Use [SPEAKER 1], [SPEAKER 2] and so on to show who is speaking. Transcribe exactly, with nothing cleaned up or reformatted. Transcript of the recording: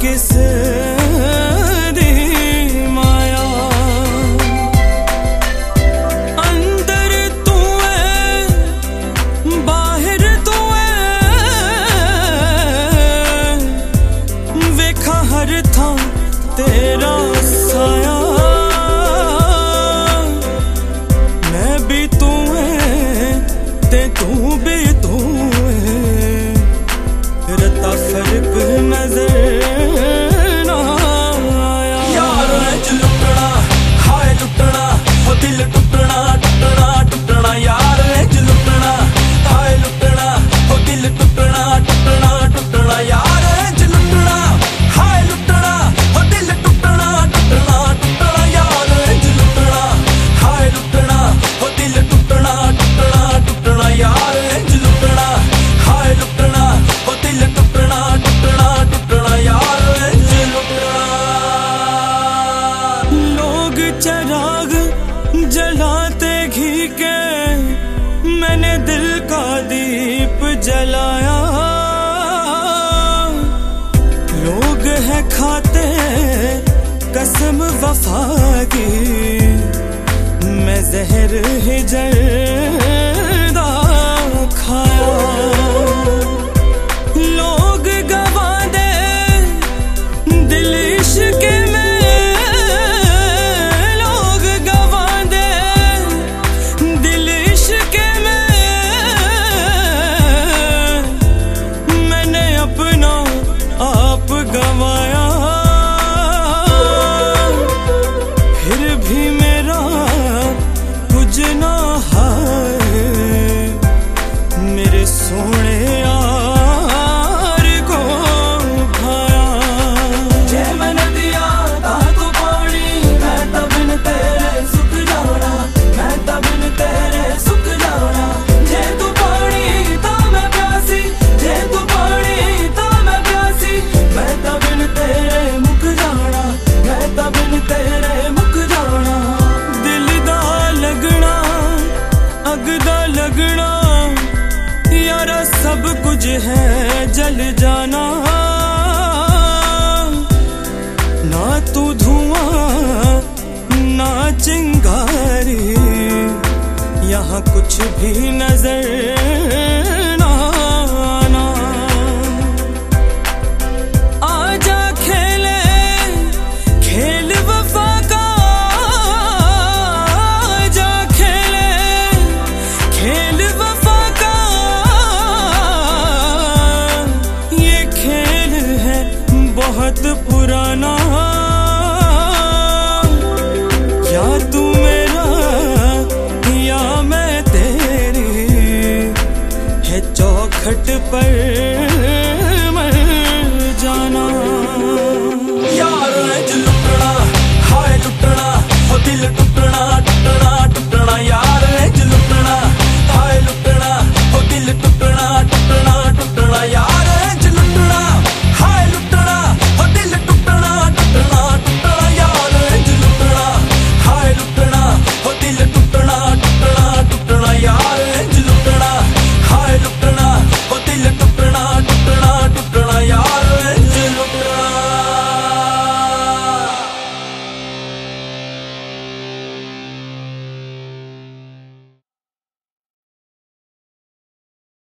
[SPEAKER 1] किस दी माया। अंदर तू है बाहर तू है, वेखा हर थां तेरा साया। मैं भी तू है ते तू भी तू है, रता फर्क नजर ना आया।
[SPEAKER 2] यार इंज लुटना हाय लुटना, हो दिल टुटना टुटना टुटना। यार इंज लुटना हाय लुटना, हो दिल टुटना टुटना टुटना। यार इंज लुटना हाय लुटना, हो दिल टुटना टुटना टुटना। यार इंज लुटना हाय लुटना, हो दिल टुटना टुटना टुटना। यार इंज लुटना हाय लुटना, हो दिल टुटना टुटना टुटना। यार इंज लुटना।
[SPEAKER 1] लोग चराग जलाते घी के, मैंने दिल का दीप जलाया। लोग है खाते कसम वफा की, मैं जहर ही जर्दा खाया। लोग गवा दे दिल इश्क में, लोग गवा दे दिल इश्क में, मैंने अपना आप गवाया। फिर भी मेरा कुछ ना है, मेरे सोने यार को भाया।
[SPEAKER 2] जे मैंने दिया ता तू पानी, मैं ता बिन तेरे सुख जाना, मैं ता बिन तेरे सुख जाना। जे तू पानी ता मैं प्यासी, जे तू पानी ता मैं प्यासी। मैं ता बिन तेरे मुक जाना, मैं ता बिन तेरे मुक जाना।
[SPEAKER 1] दिल दा लगना अग दा लगना, यारा सब कुछ है जल जाना। ना तू धुआं ना चिंगारी, यहाँ कुछ भी नजर ना आना। आजा खेले खेल वफा का, आजा खेले खेल वफा का। ये खेल है बहुत पुराना, या तू मेरा या मैं तेरी, है चौखट पर